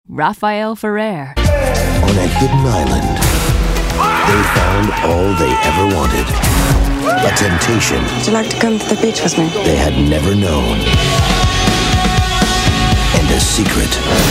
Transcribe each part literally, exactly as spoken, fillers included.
Rafael Ferrer. On a hidden island, they found all they ever wanted. A temptation Would you like to come to the beach with me? they had never known. And a secret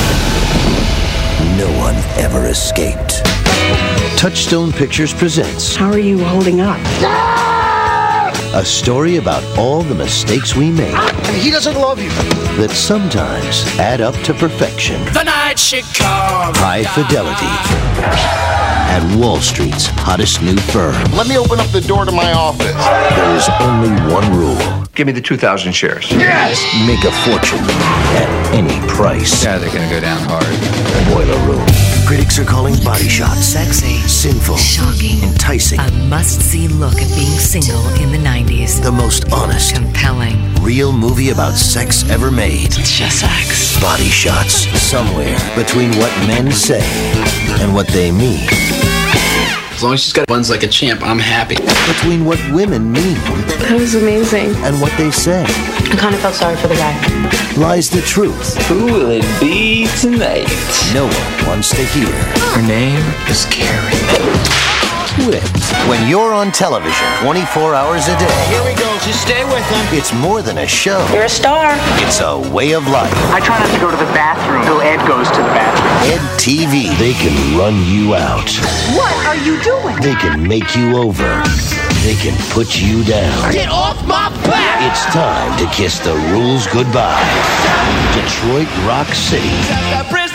no one ever escaped. Touchstone Pictures presents How are you holding up? a story about all the mistakes we make He doesn't love you. that sometimes add up to perfection. The night she comes. High fidelity at Wall Street's hottest new firm. Let me open up the door to my office. There is only one rule. Give me the two thousand shares. Yes! Make a fortune at any price. Yeah, they're gonna go down hard. Boiler Room. Critics are calling Body Shots Sexy, sinful, shocking, enticing, a must-see look at being single in the nineties. the most honest, Compelling. real movie about sex ever made. It's just sex. Body Shots. Somewhere between what men say and what they mean. As long as she's got buns like a champ, I'm happy. Between what women mean That was amazing. and what they say I kind of felt sorry for the guy. lies the truth. Who will it be tonight? No one wants to hear. Her name is Carrie. Whipped. When you're on television twenty-four hours a day, Here we go. Just stay with him. it's more than a show. You're a star. It's a way of life. I try not to go to the bathroom until Ed goes to the bathroom. Ed T V. They can run you out. What are you doing? They can make you over. They can put you down. Get off my back! It's time to kiss the rules goodbye. Detroit Rock City.